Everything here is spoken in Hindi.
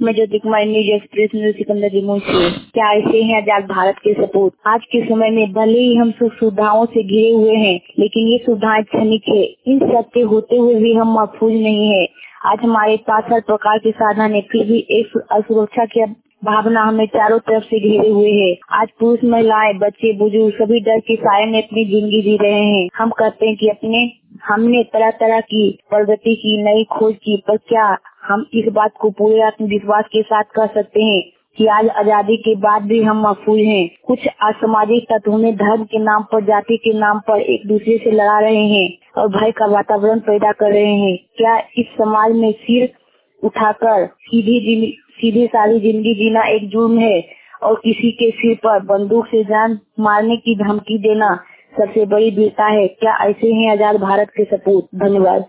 मैं Jyoti Kumari, news express, news Sikandar remote से। क्या ऐसे हैं आजाद भारत के सपूत? आज के समय में भले ही हम सुख सुविधाओं से घिरे हुए हैं, लेकिन ये सुविधाएं क्षणिक है। इन सब के होते हुए भी हम महफूज नहीं है। आज हमारे पास हर प्रकार के साधन है, फिर भी एक असुरक्षा की भावना हमें चारों तरफ से घेरे हुए है। आज पुरुष, महिलाएं, बच्चे, बुजुर्ग सभी डर के साए में अपनी जिंदगी जी रहे हैं। हम कहते हैं कि हमने तरह तरह की प्रगति की, नई खोज की, पर क्या हम इस बात को पूरे आत्मविश्वास के साथ कह सकते हैं कि आज आजादी के बाद भी हम महफूज हैं? कुछ असामाजिक तत्व हमें धर्म के नाम पर, जाति के नाम पर एक दूसरे से लड़ा रहे हैं और भय का वातावरण पैदा कर रहे हैं। क्या इस समाज में सिर उठाकर सीधी सादी जिंदगी जीना एक जुर्म है और किसी के सिर पर बंदूक से जान मारने की धमकी देना सबसे बड़ी वीरता है? क्या ऐसे हैं आजाद भारत के सपूत? धन्यवाद।